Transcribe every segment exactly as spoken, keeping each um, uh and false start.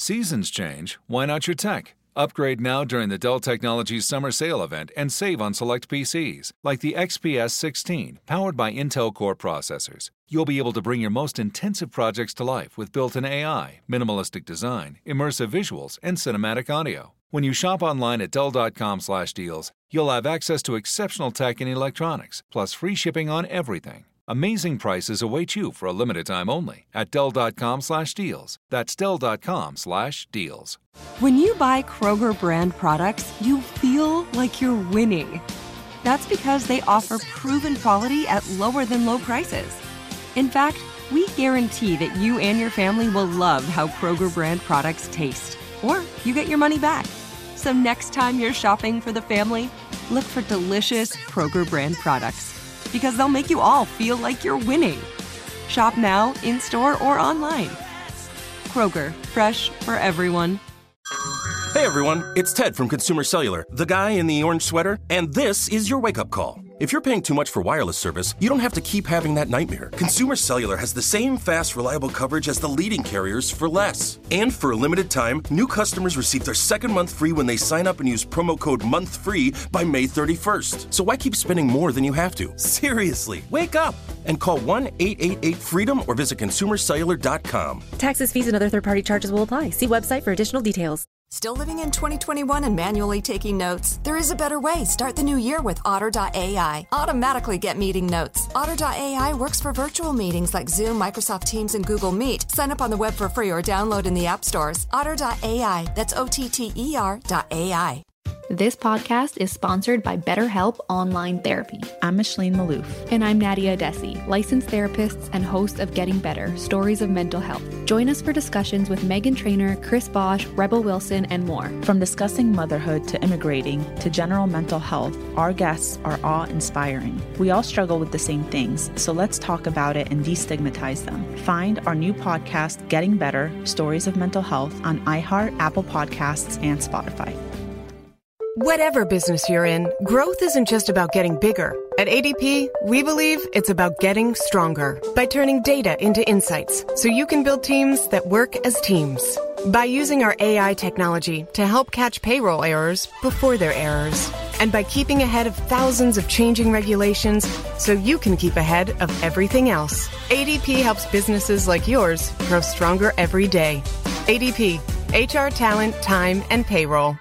Seasons change, why not your tech? Upgrade now during the Dell Technologies Summer Sale event and save on select P Cs, like the X P S sixteen, powered by Intel Core processors. You'll be able to bring your most intensive projects to life with built-in A I, minimalistic design, immersive visuals, and cinematic audio. When you shop online at Dell dot com slash deals, you'll have access to exceptional tech and electronics, plus free shipping on everything. Amazing prices await you for a limited time only at Dell dot com slash deals. That's Dell dot com slash deals. When you buy Kroger brand products, you feel like you're winning. That's because they offer proven quality at lower than low prices. In fact, we guarantee that you and your family will love how Kroger brand products taste, or you get your money back. So next time you're shopping for the family, look for delicious Kroger brand products, because they'll make you all feel like you're winning. Shop now, in-store, or online. Kroger, fresh for everyone. Hey everyone, it's Ted from Consumer Cellular, the guy in the orange sweater, and this is your wake-up call. If you're paying too much for wireless service, you don't have to keep having that nightmare. Consumer Cellular has the same fast, reliable coverage as the leading carriers for less. And for a limited time, new customers receive their second month free when they sign up and use promo code MONTHFREE by May thirty-first. So why keep spending more than you have to? Seriously, wake up and call one eight eight eight FREEDOM or visit consumer cellular dot com. Taxes, fees, and other third-party charges will apply. See website for additional details. Still living in twenty twenty-one and manually taking notes? There is a better way. Start the new year with Otter dot A I. Automatically get meeting notes. Otter dot A I works for virtual meetings like Zoom, Microsoft Teams, and Google Meet. Sign up on the web for free or download in the app stores. Otter dot A I. That's O T T E R dot A I. This podcast is sponsored by BetterHelp Online Therapy. I'm Micheline Maloof. And I'm Nadia Desi, licensed therapists and host of Getting Better, Stories of Mental Health. Join us for discussions with Megan Trainor, Chris Bosch, Rebel Wilson, and more. From discussing motherhood to immigrating to general mental health, our guests are awe-inspiring. We all struggle with the same things, so let's talk about it and destigmatize them. Find our new podcast, Getting Better, Stories of Mental Health, on iHeart, Apple Podcasts, and Spotify. Whatever business you're in, growth isn't just about getting bigger. At A D P, we believe it's about getting stronger by turning data into insights so you can build teams that work as teams. By using our A I technology to help catch payroll errors before they're errors. And by keeping ahead of thousands of changing regulations so you can keep ahead of everything else. A D P helps businesses like yours grow stronger every day. A D P, H R talent, time, and payroll.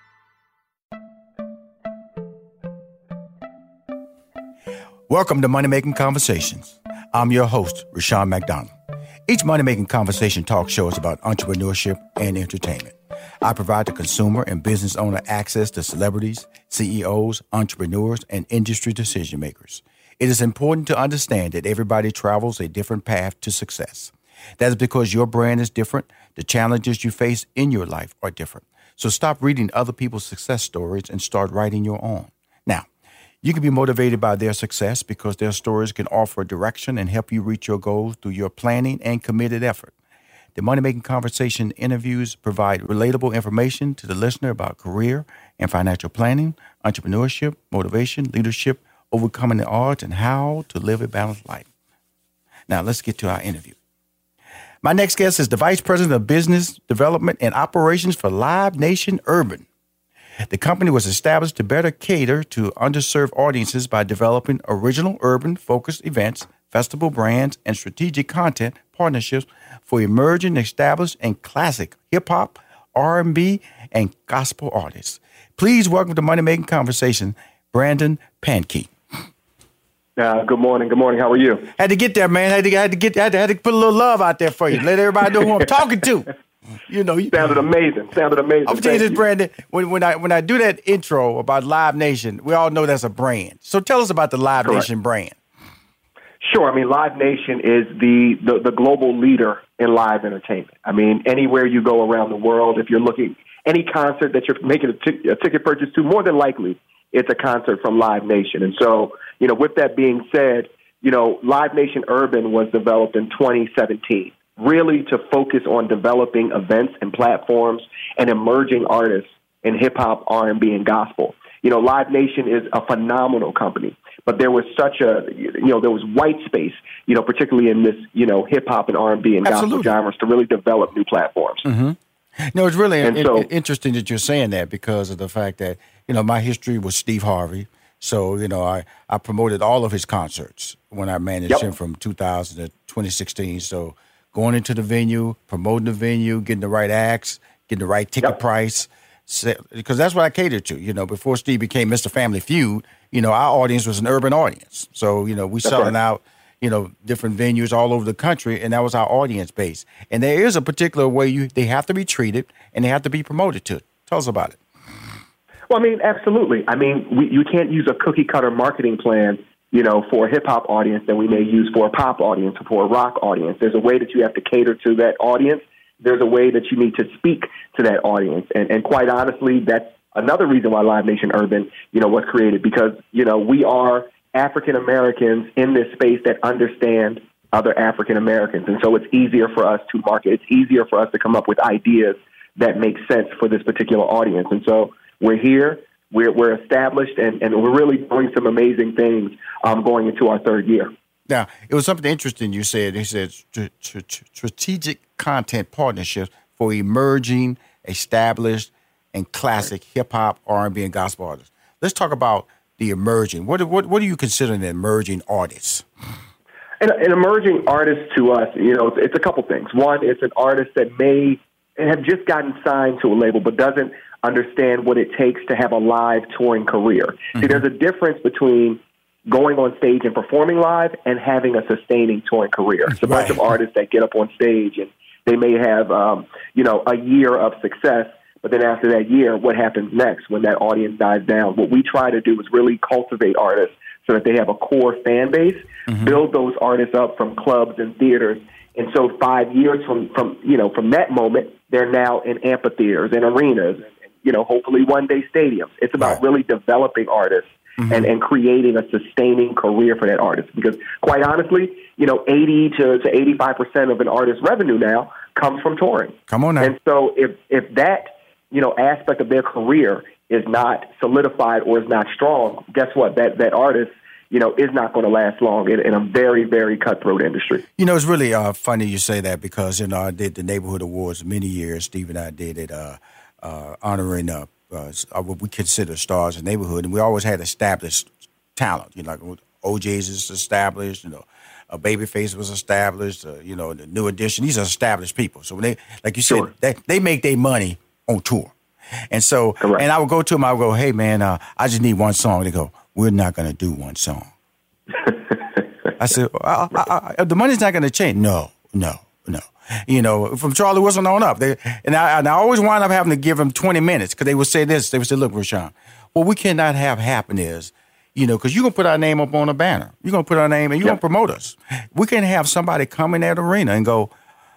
Welcome to Money Making Conversations. I'm your host, Rushion McDonald. Each Money Making Conversation talk show is about entrepreneurship and entertainment. I provide the consumer and business owner access to celebrities, C E Os, entrepreneurs, and industry decision makers. It is important to understand that everybody travels a different path to success. That is because your brand is different. The challenges you face in your life are different. So stop reading other people's success stories and start writing your own. Now, you can be motivated by their success because their stories can offer direction and help you reach your goals through your planning and committed effort. The Money Making Conversation interviews provide relatable information to the listener about career and financial planning, entrepreneurship, motivation, leadership, overcoming the odds, and how to live a balanced life. Now, let's get to our interview. My next guest is the Vice President of Business Development and Operations for Live Nation Urban. The company was established to better cater to underserved audiences by developing original urban-focused events, festival brands, and strategic content partnerships for emerging, established, and classic hip-hop, R and B, and gospel artists. Please welcome to Money Making Conversation, Brandon Pankey. Uh, good morning. Good morning. How are you? Had to get there, man. Had to, had to get. Had to, had to put a little love out there for you. Let everybody know who I'm talking to. You know, you sounded amazing. Sounded amazing. I'm telling you this, Brandon. When, when I when I do that intro about Live Nation, we all know that's a brand. So tell us about the Live Correct. Nation brand. Sure. I memean, Live Nation is the, the the global leader in live entertainment. I mean, anywhere you go around the world, if you're looking any concert that you're making a, t- a ticket purchase to, more than likely it's a concert from Live Nation. And so, you know, with that being said, you know, Live Nation Urban was developed in twenty seventeen. Really to focus on developing events and platforms and emerging artists in hip-hop, R and B, and gospel. You know, Live Nation is a phenomenal company, but there was such a, you know, there was white space, you know, particularly in this, you know, hip-hop and R and B and Absolutely. gospel genres to really develop new platforms. Mm-hmm. No, it's really and in, so, in, interesting that you're saying that because of the fact that, you know, my history was Steve Harvey. So, you know, I, I promoted all of his concerts when I managed yep. him from two thousand to twenty sixteen. So going into the venue, promoting the venue, getting the right acts, getting the right ticket yep. price, because that's what I catered to. You know, before Steve became Mister Family Feud, you know, our audience was an urban audience. So, you know, we that's selling right. out, you know, different venues all over the country, and that was our audience base. And there is a particular way you they have to be treated and they have to be promoted to. Tell us about it. Well, I mean, absolutely. I mean, we, you can't use a cookie-cutter marketing plan, you know, for a hip-hop audience that we may use for a pop audience or for a rock audience. There's a way that you have to cater to that audience. There's a way that you need to speak to that audience. And, and quite honestly, that's another reason why Live Nation Urban, you know, was created, because, you know, we are African Americans in this space that understand other African Americans. And so it's easier for us to market. It's easier for us to come up with ideas that make sense for this particular audience. And so we're here, we're, we're established, and, and we're really doing some amazing things um, going into our third year. Now, it was something interesting you said. You said st- st- strategic content partnerships for emerging, established, and classic hip-hop, R and B, and gospel artists. Let's talk about the emerging. What, what, what do you consider an emerging artist? An, an emerging artist to us, you know, it's, it's a couple things. One, it's an artist that may have just gotten signed to a label but doesn't understand what it takes to have a live touring career. Mm-hmm. See, there's a difference between going on stage and performing live and having a sustaining touring career. It's a right. bunch of artists that get up on stage and they may have, um, you know, a year of success, but then after that year, what happens next when that audience dies down? What we try to do is really cultivate artists so that they have a core fan base, mm-hmm. build those artists up from clubs and theaters. And so five years from, from, you know, from that moment, they're now in amphitheaters and arenas, and, you know, hopefully one day stadiums. It's about right. really developing artists mm-hmm. and, and creating a sustaining career for that artist. Because quite honestly, you know, eighty to eighty-five percent of an artist's revenue now comes from touring. Come on now. And so if, if that, you know, aspect of their career is not solidified or is not strong, guess what? That, that artist, you know, is not going to last long in, in a very, very cutthroat industry. You know, it's really uh, funny you say that because, you know, I did the Neighborhood Awards many years. Steve and I did it uh, uh, honoring uh, uh, what we consider stars in the neighborhood. And we always had established talent. You know, like O J's is established, you know, uh, Babyface was established, uh, you know, the New Edition. These are established people. So when they, like you said, sure. they, they make their money on tour. And so, Correct. and I would go to them, I would go, hey, man, uh, I just need one song. They go, we're not going to do one song. I said, I, I, I, the money's not going to change. No, no, no. You know, from Charlie Wilson on up. They, and, I, and I always wind up having to give them twenty minutes because they would say this. They would say, look, Rashawn, what we cannot have happen is, you know, because you're going to put our name up on a banner. You're going to put our name and you're yep. going to promote us. We can't have somebody come in that arena and go,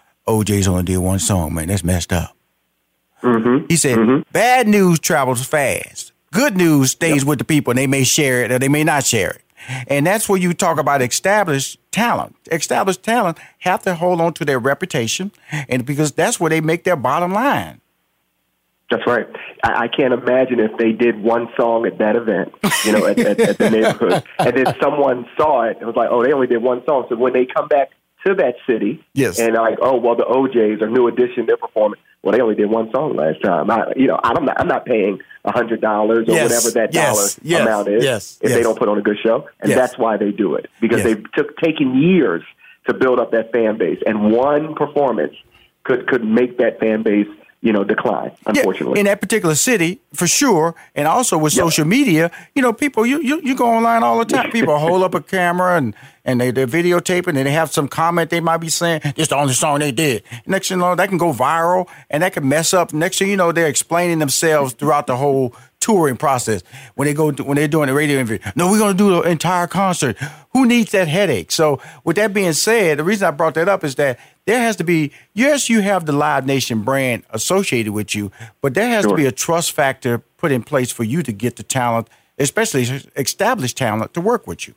O J's only did one song, man. That's messed up. Mm-hmm. He said, mm-hmm. bad news travels fast. Good news stays yep. with the people, and they may share it or they may not share it. And that's where you talk about established talent. Established talent have to hold on to their reputation, and because that's where they make their bottom line. That's right. I, I can't imagine if they did one song at that event, you know, at, at, at the neighborhood, and then someone saw it and was like, oh, they only did one song. So when they come back to that city, yes. and like, oh, well, the O J's or New Edition, they're performing. Well, they only did one song last time. I, you know, I'm not, I'm not paying a hundred dollars or yes. whatever that yes. dollar yes. amount is yes. if yes. they don't put on a good show, and yes. that's why they do it, because yes. they've took taken years to build up that fan base, and one performance could could make that fan base, you know, decline, unfortunately. Yeah, in that particular city, for sure, and also with yep. social media, you know, people, you, you you go online all the time. People hold up a camera and, and they, they're videotaping, and they have some comment they might be saying, this is the only song they did. Next thing you know, that can go viral, and that can mess up. Next thing you know, they're explaining themselves throughout the whole touring process. When they go, to, when they're doing the radio interview, no, we're going to do the entire concert. Who needs that headache? So with that being said, the reason I brought that up is that there has to be, yes, you have the Live Nation brand associated with you, but there has sure. to be a trust factor put in place for you to get the talent, especially established talent, to work with you.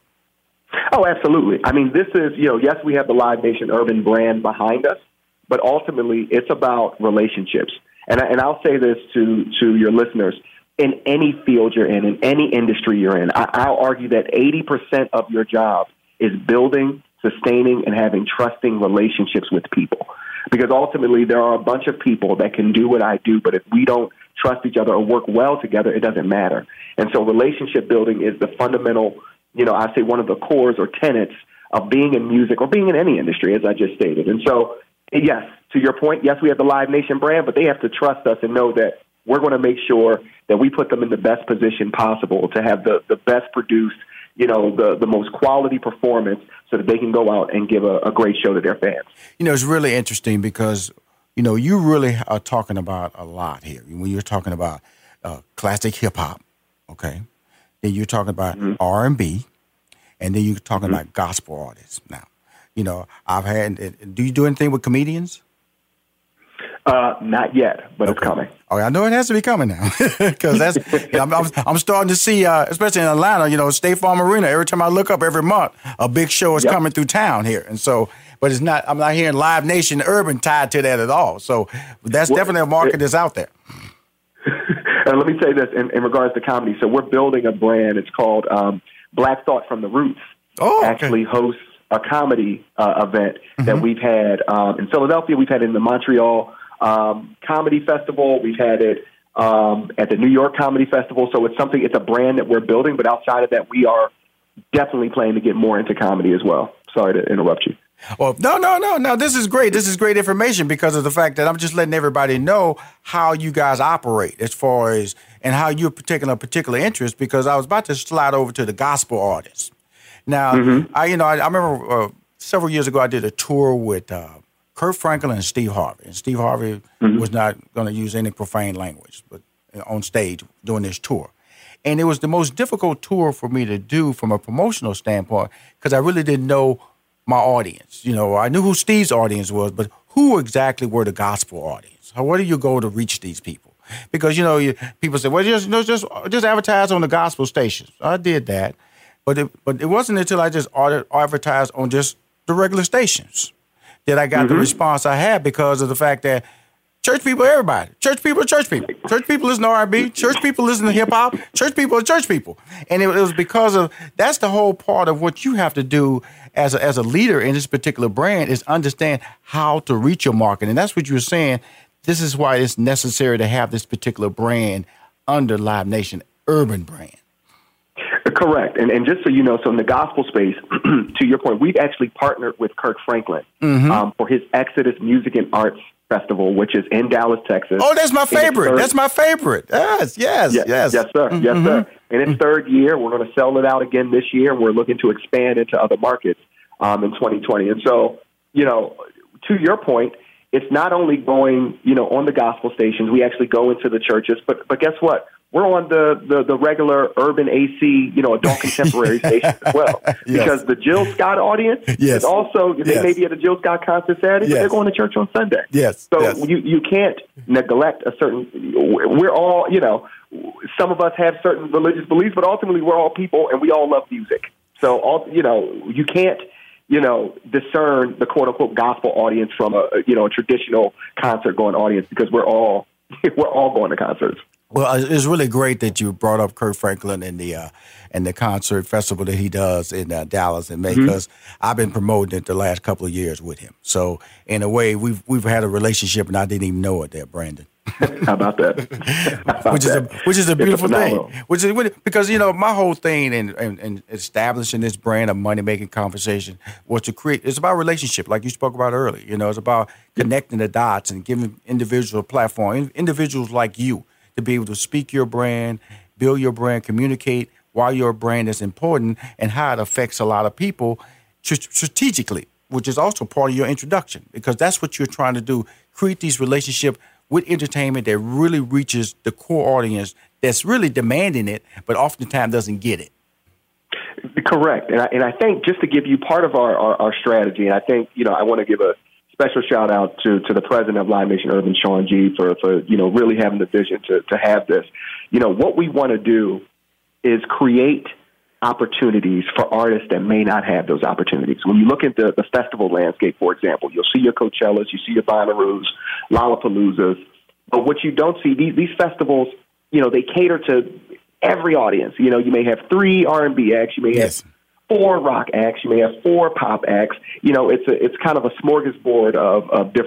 Oh, absolutely. I mean, this is, you know, yes, we have the Live Nation Urban brand behind us, but ultimately it's about relationships. And, I, and I'll say this to, to your listeners. In any field you're in, in any industry you're in, I, I'll argue that eighty percent of your job is building, sustaining, and having trusting relationships with people. Because ultimately there are a bunch of people that can do what I do, but if we don't trust each other or work well together, it doesn't matter. And so relationship building is the fundamental, you know, I say one of the cores or tenets of being in music or being in any industry, as I just stated. And so, yes, to your point, yes, we have the Live Nation brand, but they have to trust us and know that we're going to make sure that we put them in the best position possible to have the, the best produced, you know, the, the most quality performance so that they can go out and give a, a great show to their fans. You know, it's really interesting because, you know, you really are talking about a lot here. When you're talking about uh, classic hip-hop, okay, then you're talking about mm-hmm. R and B, and then you're talking mm-hmm. about gospel artists. Now, you know, I've had, do you do anything with comedians? Uh, not yet, but okay. It's coming. Oh, I know it has to be coming now because that's you know, I'm, I'm, I'm starting to see, uh, especially in Atlanta, you know, State Farm Arena. Every time I look up every month, a big show is yep. coming through town here, and so, but it's not. I'm not hearing Live Nation Urban tied to that at all. So that's well, definitely a market it, that's out there. And let me say this in, in regards to comedy. So we're building a brand. It's called um, Black Thought from the Roots. Oh, okay. Actually hosts a comedy uh, event mm-hmm. that we've had um, in Philadelphia. We've had it in the Montreal Um, Comedy Festival. We've had it um, at the New York Comedy Festival. So it's something, it's a brand that we're building, but outside of that, we are definitely planning to get more into comedy as well. Sorry to interrupt you. Well, no, no, no, no. This is great. This is great information because of the fact that I'm just letting everybody know how you guys operate as far as, and how you're taking a particular interest, because I was about to slide over to the gospel artists. Now, mm-hmm. I, you know, I, I remember uh, several years ago, I did a tour with, uh, Kirk Franklin and Steve Harvey. And Steve Harvey mm-hmm. was not going to use any profane language but on stage doing this tour. And it was the most difficult tour for me to do from a promotional standpoint because I really didn't know my audience. You know, I knew who Steve's audience was, but who exactly were the gospel audience? How, where do you go to reach these people? Because, you know, you, people say, well, just, just just advertise on the gospel stations. I did that. But it, but it wasn't until I just advertised on just the regular stations that I got mm-hmm. the response I had, because of the fact that church people, everybody, church people are church people. Church people listen to R and B. Church people listen to hip hop. Church people are church people. And it, it was because of, that's the whole part of what you have to do as a, as a leader in this particular brand, is understand how to reach your market. And that's what you were saying. This is why it's necessary to have this particular brand under Live Nation Urban brand. Correct. And and just so you know, so in the gospel space, to your point, we've actually partnered with Kirk Franklin mm-hmm. um, for his Exodus Music and Arts Festival, which is in Dallas, Texas. Oh, that's my favorite. Third, that's my favorite. Yes, yes, yes. Yes, yes sir. Mm-hmm. Yes, sir. In its third year, we're going to sell it out again this year, and we're looking to expand into other markets um, in twenty twenty. And so, you know, to your point, it's not only going, you know, on the gospel stations. We actually go into the churches. But but guess what? We're on the, the, the regular urban A C, you know, adult contemporary station as well. Yes. Because the Jill Scott audience yes. is also, they yes. may be at a Jill Scott concert Saturday, yes. but they're going to church on Sunday. Yes. So yes. you, you can't neglect a certain, we're all, you know, some of us have certain religious beliefs, but ultimately we're all people and we all love music. So, all, you know, you can't, you know, discern the quote unquote gospel audience from a, you know, a traditional concert going audience, because we're all, we're all going to concerts. Well, it's really great that you brought up Kirk Franklin and the uh, and the concert festival that he does in uh, Dallas in May, because mm-hmm. I've been promoting it the last couple of years with him. So in a way, we've we've had a relationship, and I didn't even know it there, Brandon. How about that? How about which is that? a which is a beautiful thing. Which is because, you know, my whole thing in, in, in establishing this brand of Money Making Conversation was to create. It's about relationship, like you spoke about earlier. You know, it's about connecting the dots and giving individuals a platform, individuals like you, to be able to speak your brand, build your brand, communicate why your brand is important and how it affects a lot of people strategically, which is also part of your introduction, because that's what you're trying to do, create these relationships with entertainment that really reaches the core audience that's really demanding it, but oftentimes doesn't get it. Correct. And I, and I think, just to give you part of our, our, our strategy, and I think, you know, I want to give a special shout out to, to the president of Live Nation Urban, Sean G, for, for, you know, really having the vision to, to have this. You know, what we want to do is create opportunities for artists that may not have those opportunities. When you look at the, the festival landscape, for example, you'll see your Coachellas, you see your Bonnaroos, Lollapaloozas, but what you don't see, these, these festivals, you know, they cater to every audience. You know, you may have three R and B acts, you may yes. have four rock acts, you may have four pop acts. You know, it's a, it's kind of a smorgasbord of, of different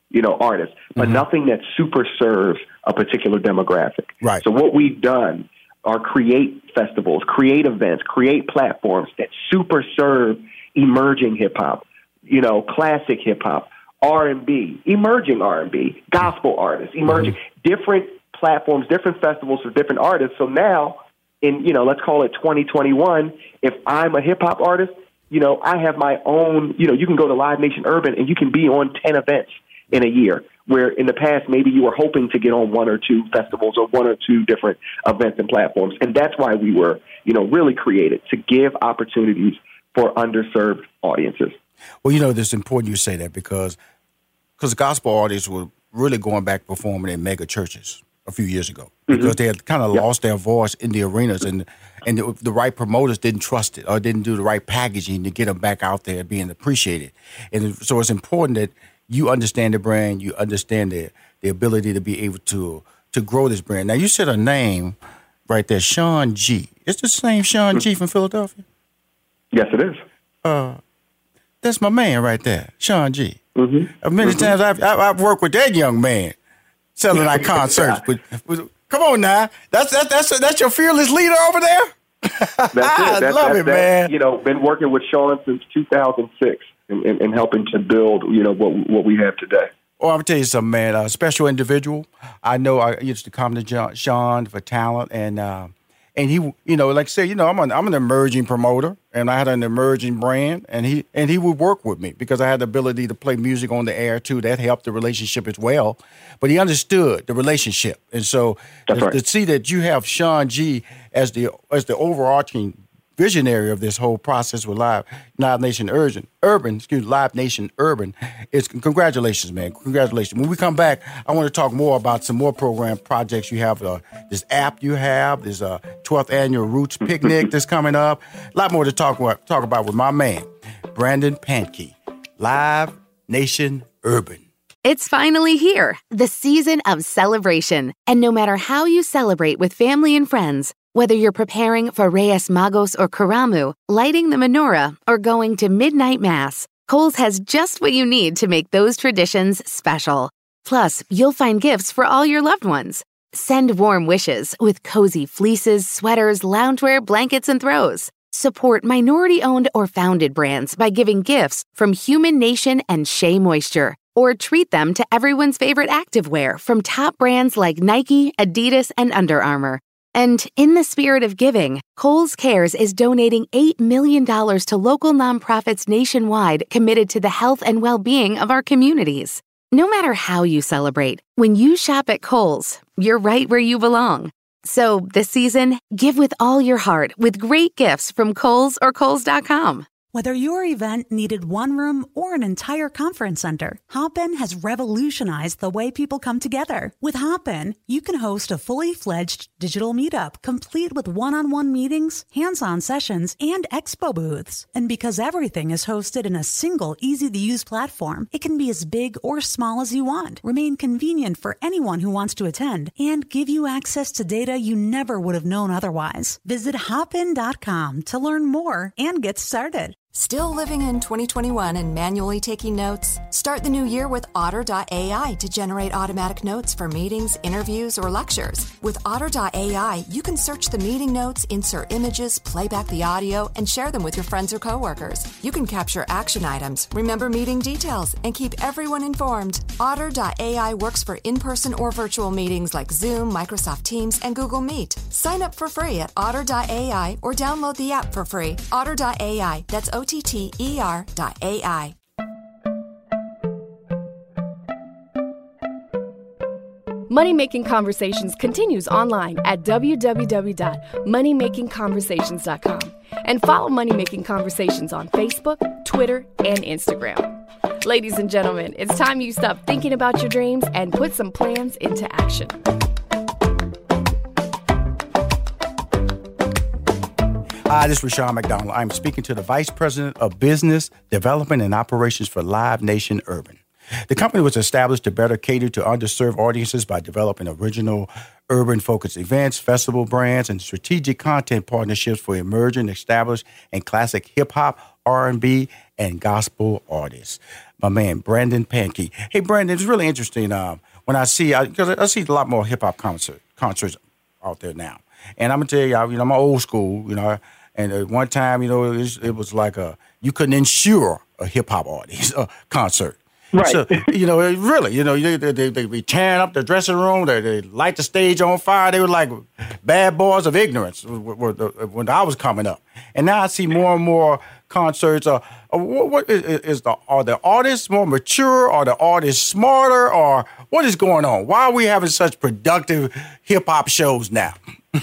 you know, artists, but mm-hmm. nothing that super serves a particular demographic. Right. So what we've done are create festivals, create events, create platforms that super serve emerging hip hop, you know, classic hip hop, R and B, emerging R and B, gospel artists, emerging, mm-hmm. different platforms, different festivals for different artists. So now in, you know, let's call it twenty twenty-one, if I'm a hip hop artist, you know, I have my own, you know, you can go to Live Nation Urban and you can be on ten events in a year, where in the past maybe you were hoping to get on one or two festivals or one or two different events and platforms. And that's why we were, you know, really created to give opportunities for underserved audiences. Well, you know, it's important you say that because because gospel artists were really going back performing in mega churches a few years ago because mm-hmm. they had kind of yep. lost their voice in the arenas, and and the, the right promoters didn't trust it or didn't do the right packaging to get them back out there being appreciated. And so it's important that you understand the brand, you understand the the ability to be able to to grow this brand. Now, you said a name right there, Sean G. It's the same Sean G from Philadelphia? Yes, it is. Uh, that's my man right there, Sean G. Mm-hmm. Many mm-hmm. times I've, I've worked with that young man selling our concerts. But, but come on now, that's that's that's that's your fearless leader over there. That's it. I that's, love that's, it, man. You know, been working with Sean since two thousand six and, and, and helping to build, you know, what what we have today. Oh, I'm gonna tell you something, man. A special individual. I know I used to come to John, Sean for talent, and uh, and he, you know, like I said, you know, I'm an I'm an emerging promoter, and I had an emerging brand, and he and he would work with me because I had the ability to play music on the air too. That helped the relationship as well. But he understood the relationship, and so to, right. to see that you have Sean G as the as the overarching visionary of this whole process with Live Live Nation Urban, Urban, excuse me, Live Nation Urban, it's congratulations, man, congratulations. When we come back, I want to talk more about some more program projects you have. Uh, this app you have, this uh, twelfth annual Roots Picnic that's coming up. A lot more to talk about, talk about with my man, Brandon Pankey, Live Nation Urban. It's finally here, the season of celebration. And no matter how you celebrate with family and friends, whether you're preparing for Reyes Magos or Karamu, lighting the menorah, or going to midnight mass, Kohl's has just what you need to make those traditions special. Plus, you'll find gifts for all your loved ones. Send warm wishes with cozy fleeces, sweaters, loungewear, blankets, and throws. Support minority-owned or founded brands by giving gifts from Human Nation and Shea Moisture. Or treat them to everyone's favorite activewear from top brands like Nike, Adidas, and Under Armour. And in the spirit of giving, Kohl's Cares is donating eight million dollars to local nonprofits nationwide committed to the health and well-being of our communities. No matter how you celebrate, when you shop at Kohl's, you're right where you belong. So this season, give with all your heart with great gifts from Kohl's or Kohl's dot com. Whether your event needed one room or an entire conference center, Hopin has revolutionized the way people come together. With Hopin, you can host a fully fledged digital meetup, complete with one-on-one meetings, hands-on sessions, and expo booths. And because everything is hosted in a single, easy-to-use platform, it can be as big or small as you want, remain convenient for anyone who wants to attend, and give you access to data you never would have known otherwise. Visit hopin dot com to learn more and get started. Still living in twenty twenty-one and manually taking notes? Start the new year with Otter dot A I to generate automatic notes for meetings, interviews, or lectures. With Otter dot A I, you can search the meeting notes, insert images, play back the audio, and share them with your friends or coworkers. You can capture action items, remember meeting details, and keep everyone informed. Otter dot A I works for in-person or virtual meetings like Zoom, Microsoft Teams, and Google Meet. Sign up for free at Otter dot A I or download the app for free. Otter dot A I, that's O T T E R dot A I. Money Making Conversations continues online at w w w dot money making conversations dot com and follow Money Making Conversations on Facebook, Twitter, and Instagram. Ladies and gentlemen, it's time you stop thinking about your dreams and put some plans into action. Hi, this is Rushion McDonald. I'm speaking to the Vice President of Business Development and Operations for Live Nation Urban. The company was established to better cater to underserved audiences by developing original urban-focused events, festival brands, and strategic content partnerships for emerging, established, and classic hip-hop, R and B, and gospel artists. My man, Brandon Pankey. Hey, Brandon, it's really interesting um, when I see, because I, I see a lot more hip-hop concert, concerts out there now. And I'm going to tell you, you know, I'm old school, you know, and at one time, you know, it was, it was like a, you couldn't insure a hip-hop artist uh, concert. Right. So, you know, really, you know, they, they, they be tearing up the dressing room. They, they light the stage on fire. They were like bad boys of ignorance when I was coming up. And now I see more and more concerts. Uh, what, what is, is the, are the artists more mature? Are the artists smarter? Or what is going on? Why are we having such productive hip-hop shows now?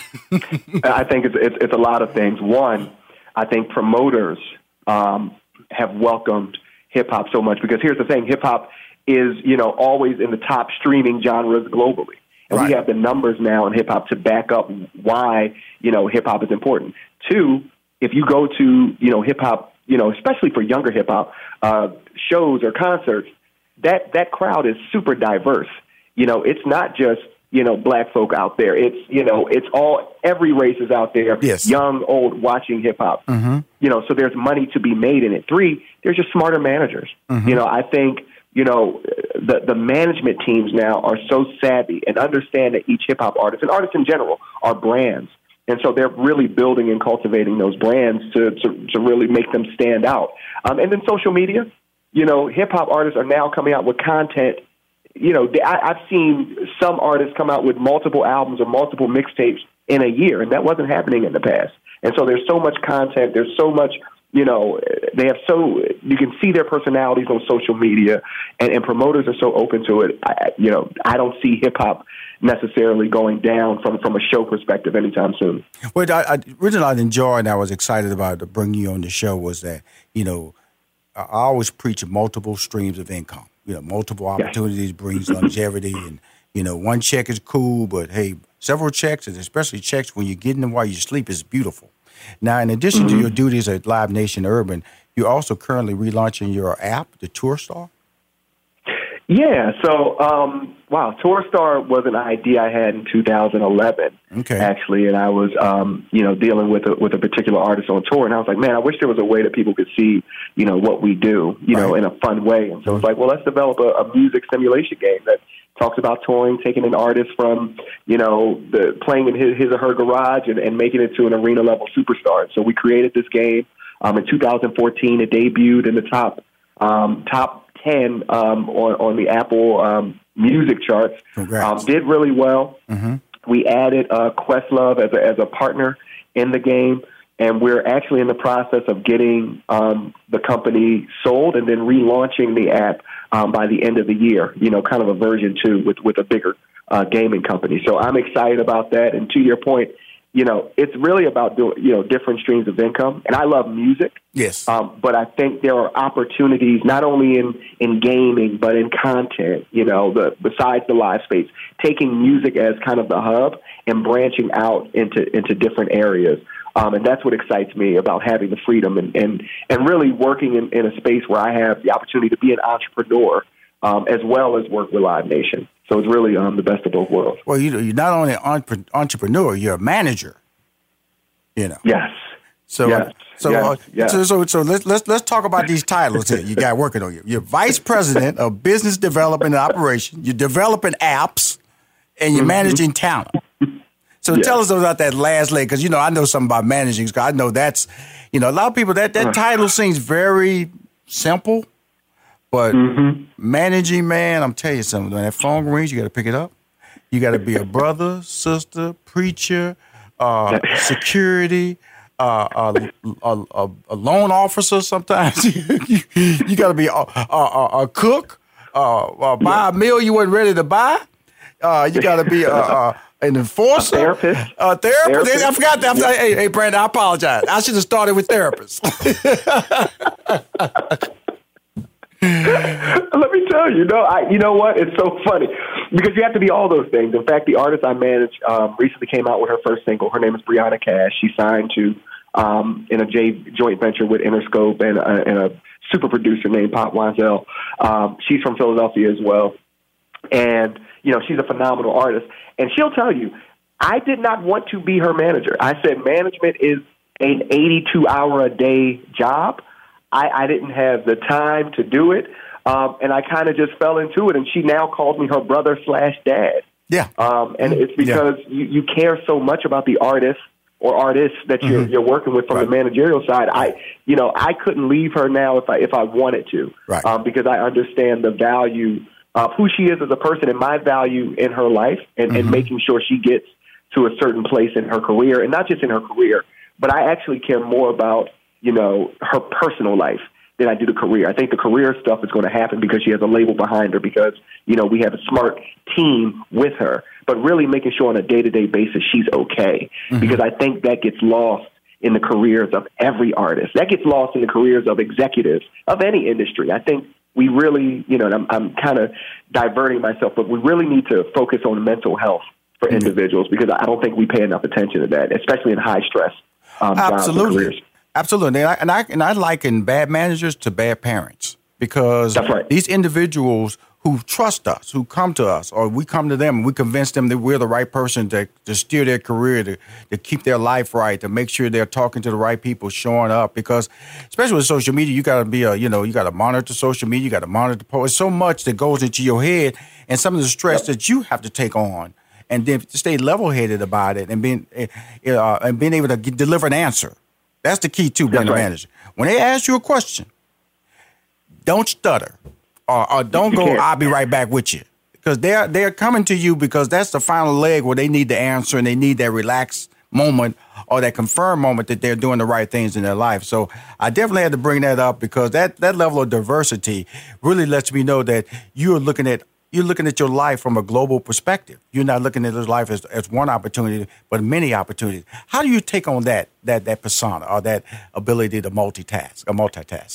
I think it's, it's, it's a lot of things. One, I think promoters um, have welcomed hip-hop so much, because here's the thing, hip-hop is, you know, always in the top streaming genres globally. And right. we have the numbers now in hip-hop to back up why, you know, hip-hop is important. Two, if you go to, you know, hip-hop, you know, especially for younger hip-hop uh, shows or concerts, that, that crowd is super diverse. You know, it's not just, you know, black folk out there. It's, you know, it's all, every race is out there, yes. young, old, watching hip-hop. Mm-hmm. You know, so there's money to be made in it. Three, there's just smarter managers. Mm-hmm. You know, I think, you know, the, the management teams now are so savvy and understand that each hip-hop artist, and artists in general, are brands. And so they're really building and cultivating those brands to, to, to really make them stand out. Um, and then social media, you know, hip-hop artists are now coming out with content. You know, I, I've seen some artists come out with multiple albums or multiple mixtapes in a year, and that wasn't happening in the past. And so there's so much content. There's so much, you know, they have so, you can see their personalities on social media, and, and promoters are so open to it. I, you know, I don't see hip-hop necessarily going down from, from a show perspective anytime soon. Well, I, I, originally I enjoyed and I was excited about to bring you on the show was that, you know, I always preach multiple streams of income. You know, multiple opportunities yeah. brings longevity, and, you know, one check is cool, but, hey, several checks, and especially checks when you're getting them while you sleep, is beautiful. Now, in addition mm-hmm. to your duties at Live Nation Urban, you're also currently relaunching your app, the TourStar? Yeah, so, um, wow, TourStar was an idea I had in two thousand eleven, okay. actually, and I was, um, you know, dealing with a, with a particular artist on tour, and I was like, man, I wish there was a way that people could see, you know, what we do, you right. know, in a fun way. And so it's like, well, let's develop a, a music simulation game that talks about touring, taking an artist from, you know, the, playing in his, his or her garage and, and making it to an arena-level superstar. So we created this game um, in two thousand fourteen. It debuted in the top um, top ten um, on, on the Apple um, music charts. Um, did really well. Mm-hmm. We added uh, Questlove as a, as a partner in the game, and we're actually in the process of getting um, the company sold and then relaunching the app um, by the end of the year, you know, kind of a version two with, with a bigger uh, gaming company. So I'm excited about that. And to your point, you know, it's really about doing, you know, different streams of income. And I love music. Yes. Um, but I think there are opportunities not only in, in gaming, but in content, you know, the, besides the live space, taking music as kind of the hub and branching out into, into different areas. Um, and that's what excites me about having the freedom and, and, and really working in, in a space where I have the opportunity to be an entrepreneur um, as well as work with Live Nation. So it's really um, the best of both worlds. Well, you, you're not only an entrepreneur, you're a manager. You know. Yes. So, yes. so, yes. Uh, yes. so, so, so let's let's let's talk about these titles here you got working on you. You're vice president of business development and operation. You're developing apps, and you're mm-hmm. managing talent. So yes. tell us about that last leg, because you know I know something about managing. Because I know that's, you know, a lot of people that that title seems very simple. But mm-hmm. managing, man, I'm telling you something. When that phone rings, you got to pick it up. You got to be a brother, sister, preacher, uh, security, uh, a, a, a, a loan officer sometimes. you you got to be a, a, a cook, uh, uh, buy a meal you weren't ready to buy. Uh, you got to be a, a, an enforcer. A therapist. A therapist. therapist. I forgot that. Yeah. Hey, hey, Brandon, I apologize. I should have started with therapists. Let me tell you, no, I, you know what? It's so funny because you have to be all those things. In fact, the artist I manage um, recently came out with her first single. Her name is Brianna Cash. She signed to um, in a J, joint venture with Interscope and, uh, and a super producer named Pop Wanzel. Um, she's from Philadelphia as well. And, you know, she's a phenomenal artist. And she'll tell you, I did not want to be her manager. I said management is an eighty-two hour a day job. I, I didn't have the time to do it. Um, and I kind of just fell into it. And she now calls me her brother slash dad. Yeah. Um, and it's because yeah. you, you care so much about the artist or artists that you're, mm-hmm. you're working with from right. the managerial side. I, you know, I couldn't leave her now if I, if I wanted to, right. um, because I understand the value of who she is as a person and my value in her life and, mm-hmm. and making sure she gets to a certain place in her career, and not just in her career, but I actually care more about, you know, her personal life than I do the career. I think the career stuff is going to happen because she has a label behind her, because, you know, we have a smart team with her, but really making sure on a day-to-day basis she's okay, mm-hmm. because I think that gets lost in the careers of every artist. That gets lost in the careers of executives of any industry. I think we really, you know, and I'm, I'm kind of diverting myself, but we really need to focus on mental health for mm-hmm. individuals, because I don't think we pay enough attention to that, especially in high stress um, Absolutely. jobs and careers. Absolutely. And I, and I and I liken bad managers to bad parents, because That's right. these individuals who trust us, who come to us, or we come to them and we convince them that we're the right person to, to steer their career, to, to keep their life right, to make sure they're talking to the right people, showing up. Because especially with social media, you got to be a, you know, you got to monitor social media, you got to monitor posts. So much that goes into your head, and some of the stress yep. that you have to take on, and then to stay level-headed about it, and being uh, and being able to get, deliver an answer. That's the key to being a manager. When they ask you a question, don't stutter, or, or don't go, I'll be right back with you. Because they're, they're coming to you because that's the final leg where they need the answer, and they need that relaxed moment or that confirmed moment that they're doing the right things in their life. So I definitely had to bring that up, because that, that level of diversity really lets me know that you're looking at You're looking at your life from a global perspective. You're not looking at your life as, as one opportunity, but many opportunities. How do you take on that that that persona, or that ability to multitask, or multitask?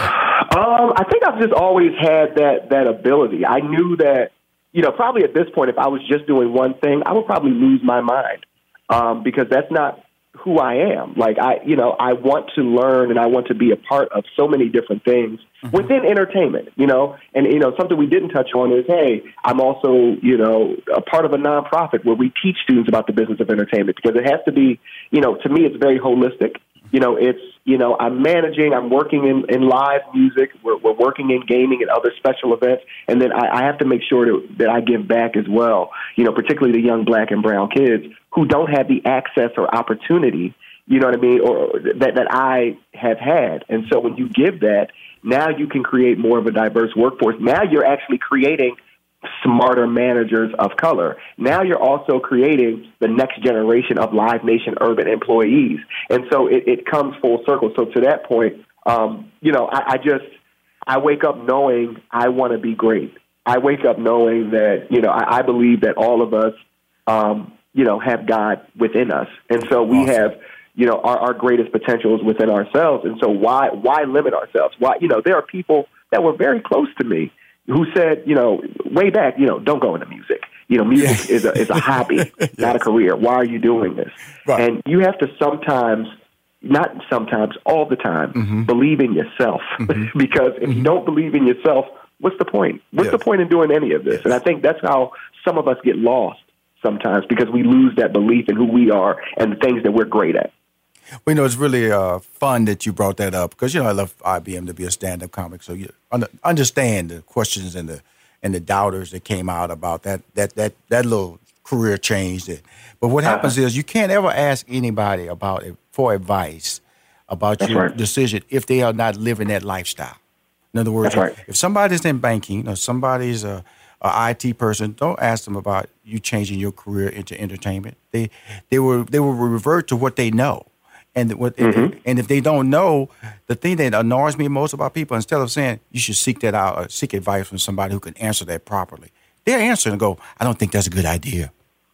Um, I think I've just always had that that ability. I knew that, you know, probably at this point, if I was just doing one thing, I would probably lose my mind, um, because that's not who I am. Like, I, you know, I want to learn, and I want to be a part of so many different things mm-hmm. within entertainment, you know, and, you know, something we didn't touch on is, hey, I'm also, you know, a part of a nonprofit where we teach students about the business of entertainment, because it has to be, you know, to me, it's very holistic. You know, it's, you know, I'm managing, I'm working in, in live music, we're, we're working in gaming and other special events, and then I, I have to make sure that, that I give back as well, you know, particularly the young black and brown kids who don't have the access or opportunity, you know what I mean, or that, that I have had. And so when you give that, now you can create more of a diverse workforce. Now you're actually creating smarter managers of color. Now you're also creating the next generation of Live Nation urban employees. And so it, it comes full circle. So to that point, um, you know, I, I just, I wake up knowing I want to be great. I wake up knowing that, you know, I, I believe that all of us, um, you know, have God within us. And so we awesome. have, you know, our, our greatest potential is within ourselves. And so why, why limit ourselves? Why, you know, there are people that were very close to me who said, you know, way back, you know, don't go into music. You know, music yeah. is a is a hobby, yes. not a career. Why are you doing this? Right. And you have to sometimes, not sometimes, all the time, mm-hmm. believe in yourself. Mm-hmm. Because if mm-hmm. you don't believe in yourself, what's the point? What's yes. the point in doing any of this? Yes. And I think that's how some of us get lost sometimes, because we lose that belief in who we are and the things that we're great at. Well, you know, it's really uh, fun that you brought that up, because, you know, I love I B M to be a stand-up comic. So you un- understand the questions and the and the doubters that came out about that that that, that little career change. That, but what uh-huh. happens is you can't ever ask anybody about it for advice about That's your right. decision if they are not living that lifestyle. In other words, right. if somebody's in banking or somebody's a, a I T person, don't ask them about you changing your career into entertainment. They they will they will revert to what they know. And what, mm-hmm. and if they don't know, the thing that annoys me most about people, instead of saying you should seek that out or seek advice from somebody who can answer that properly, they're answering and go, I don't think that's a good idea.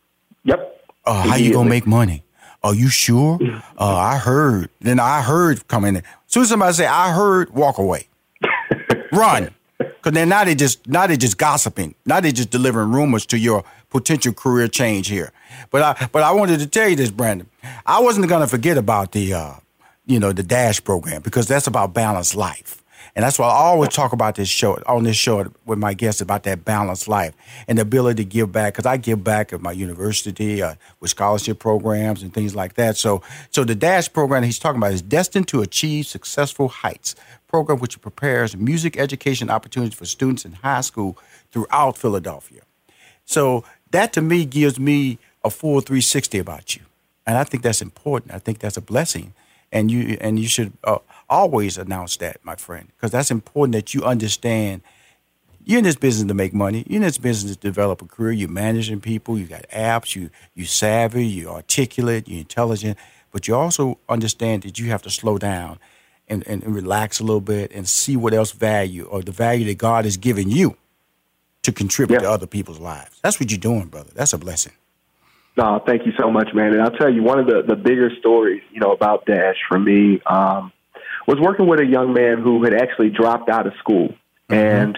Yep. Uh, how you gonna make money? Are you sure? Uh, I heard. Then I heard coming in. As soon as somebody say I heard, walk away, run, because then now they just now they just gossiping. Now they just delivering rumors to your potential career change here. But I but I wanted to tell you this, Brandon. I wasn't going to forget about the, uh, you know, the DASH program, because that's about balanced life. And that's why I always talk about this show, on this show with my guests, about that balanced life and the ability to give back. Because I give back at my university uh, with scholarship programs and things like that. So so the DASH program he's talking about is Destined to Achieve Successful Heights, program which prepares music education opportunities for students in high school throughout Philadelphia. So that to me gives me a full three sixty about you. And I think that's important. I think that's a blessing. And you and you should uh, always announce that, my friend, because that's important that you understand you're in this business to make money. You're in this business to develop a career. You're managing people. You got apps. You you savvy. You're articulate. You're intelligent. But you also understand that you have to slow down and, and, and relax a little bit and see what else value or the value that God has given you to contribute yeah. to other people's lives. That's what you're doing, brother. That's a blessing. No, thank you so much, man. And I'll tell you, one of the, the bigger stories, you know, about Dash for me um, was working with a young man who had actually dropped out of school. Mm-hmm. And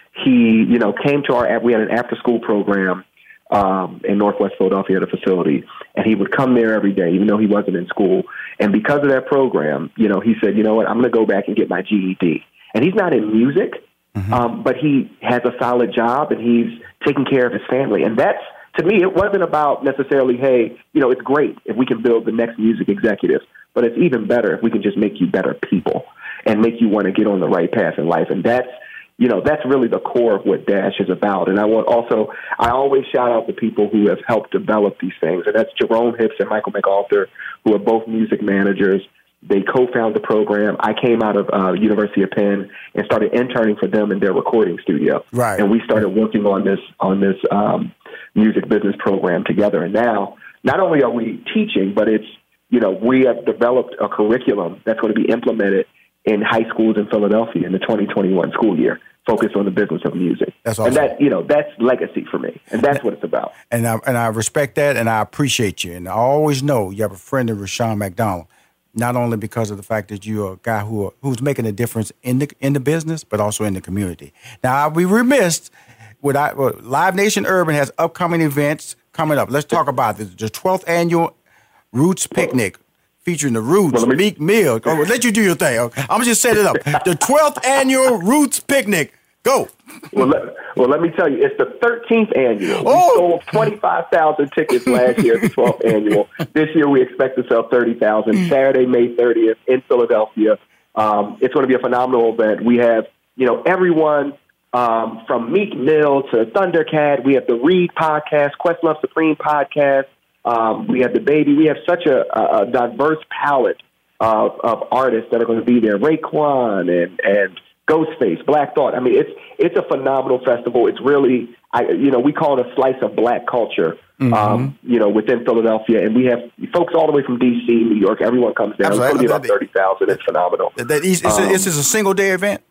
he, you know, came to our, we had an after-school program um, in Northwest Philadelphia at a facility. And he would come there every day, even though he wasn't in school. And because of that program, you know, he said, you know what, I'm going to go back and get my G E D. And he's not in music, mm-hmm. um, but he has a solid job and he's taking care of his family. And that's, to me, it wasn't about necessarily, hey, you know, it's great if we can build the next music executives, but it's even better if we can just make you better people and make you want to get on the right path in life. And that's, you know, that's really the core of what Dash is about. And I want also, I always shout out the people who have helped develop these things. And that's Jerome Hips and Michael McAlter, who are both music managers. They co-founded the program. I came out of uh, University of Penn and started interning for them in their recording studio. Right. And we started working on this on this um, music business program together. And now, not only are we teaching, but it's, you know, we have developed a curriculum that's going to be implemented in high schools in Philadelphia in the twenty twenty-one school year, focused on the business of music. That's awesome. And that, you know, that's legacy for me. And that's what it's about. And I, and I respect that, and I appreciate you. And I always know you have a friend in Rushion McDonald, not only because of the fact that you're a guy who are, who's making a difference in the in the business, but also in the community. Now, I'll be remiss, with I, well, Live Nation Urban has upcoming events coming up. Let's talk about this. The twelfth Annual Roots Picnic, featuring the Roots, well, me, Meek Mill. Oh, let you do your thing. Okay? I'm going to just set it up. The twelfth Annual Roots Picnic. Go. Well, let, well, let me tell you, it's the thirteenth annual. Oh. We sold twenty-five thousand tickets last year at the twelfth annual. This year we expect to sell thirty thousand. Saturday, May thirtieth in Philadelphia. Um, it's going to be a phenomenal event. We have, you know, everyone um, from Meek Mill to Thundercat. We have the Reed podcast, Questlove Supreme podcast. Um, we have the Baby. We have such a, a diverse palette of, of artists that are going to be there. Raekwon and and Ghostface, Black Thought. I mean, it's it's a phenomenal festival. It's really, I you know, we call it a slice of Black culture, mm-hmm. um, you know, within Philadelphia. And we have folks all the way from D C, New York. Everyone comes down. Absolutely. It's going to be about thirty thousand. It's phenomenal. That is, um, this is a single day event?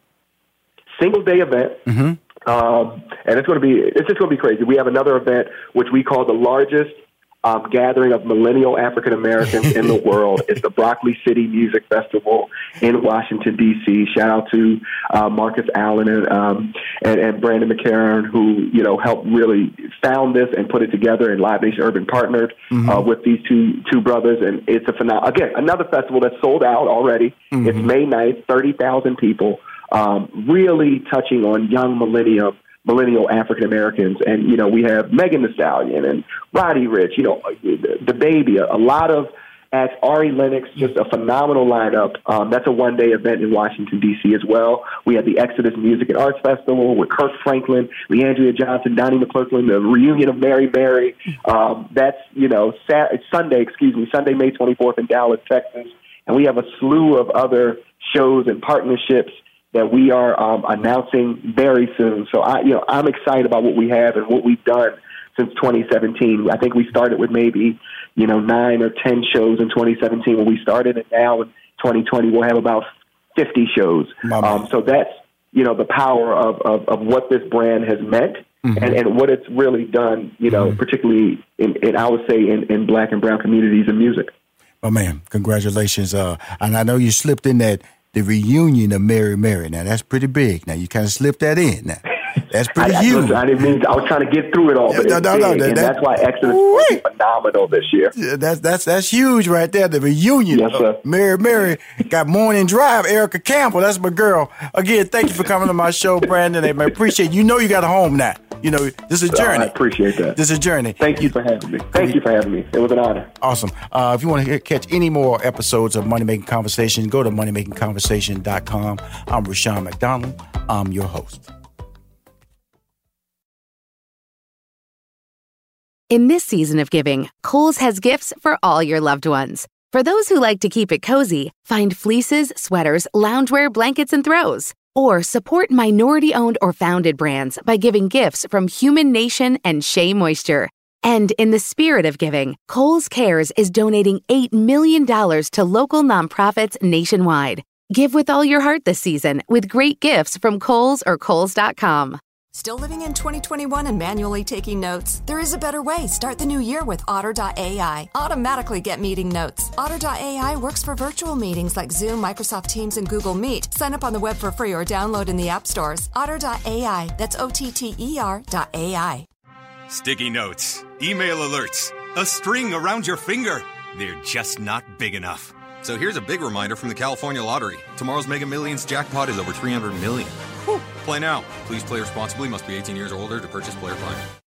Single day event. Mm-hmm. Um, and it's going to be, it's just going to be crazy. We have another event, which we call the largest Um, gathering of millennial African Americans in the world. It's the Broccoli City Music Festival in Washington, D C. Shout out to uh, Marcus Allen and, um, and and Brandon McCarron, who you know helped really found this and put it together. And Live Nation Urban partnered mm-hmm. uh, with these two two brothers, and it's a phenomenal. Again, another festival that's sold out already. Mm-hmm. It's May ninth, thirty thousand people, um, really touching on young millennium. millennial African Americans. And, you know, we have Megan Thee Stallion and Roddy Ricch, you know, the, the Baby, a, a lot of acts, Ari Lennox, just a phenomenal lineup. Um, that's a one-day event in Washington, D C as well. We have the Exodus Music and Arts Festival with Kirk Franklin, Leandria Johnson, Donnie McClurkin, the reunion of Mary Mary. Um, that's, you know, Saturday, Sunday, excuse me, Sunday, May twenty-fourth in Dallas, Texas. And we have a slew of other shows and partnerships that we are um, announcing very soon. So I, you know, I'm excited about what we have and what we've done since twenty seventeen. I think we started with maybe, you know, nine or ten shows in twenty seventeen when we started, and now in twenty twenty we'll have about fifty shows. Um, so that's, you know, the power of, of, of what this brand has meant mm-hmm. and, and what it's really done, you know, mm-hmm. particularly in, in, I would say, in, in Black and brown communities in music. Oh, man, congratulations. Uh, and I know you slipped in that the reunion of Mary Mary. Now, that's pretty big. Now, you kind of slipped that in now. That's pretty I, huge. I, I didn't mean. I was trying to get through it all, but no, it's no, big, no, that, and that, that's why Exodus was phenomenal this year. Yeah, that's that's that's huge right there. The reunion. Yes, sir. Uh, Mary, Mary got Morning Drive. Erica Campbell, that's my girl. Again, thank you for coming to my show, Brandon. I appreciate. You know, you got a home now. You know, this is a journey. I appreciate that. This is a journey. Thank you for having me. Thank you for having me. It was an honor. Awesome. Uh, if you want to catch any more episodes of Money Making Conversation, go to money making conversation dot com. I'm Rushion McDonald. I'm your host. In this season of giving, Kohl's has gifts for all your loved ones. For those who like to keep it cozy, find fleeces, sweaters, loungewear, blankets, and throws. Or support minority-owned or founded brands by giving gifts from Human Nation and Shea Moisture. And in the spirit of giving, Kohl's Cares is donating eight million dollars to local nonprofits nationwide. Give with all your heart this season with great gifts from Kohl's or Kohl's dot com. Still living in twenty twenty-one and manually taking notes? There is a better way. Start the new year with Otter dot A I. Automatically get meeting notes. Otter dot A I works for virtual meetings like Zoom, Microsoft Teams, and Google Meet. Sign up on the web for free or download in the app stores. Otter dot A I. That's O T T E R dot A I. Sticky notes, email alerts, a string around your finger. They're just not big enough. So here's a big reminder from the California Lottery. Tomorrow's Mega Millions jackpot is over three hundred million dollars. Whew. Play now. Please play responsibly. Must be eighteen years or older to purchase player plan.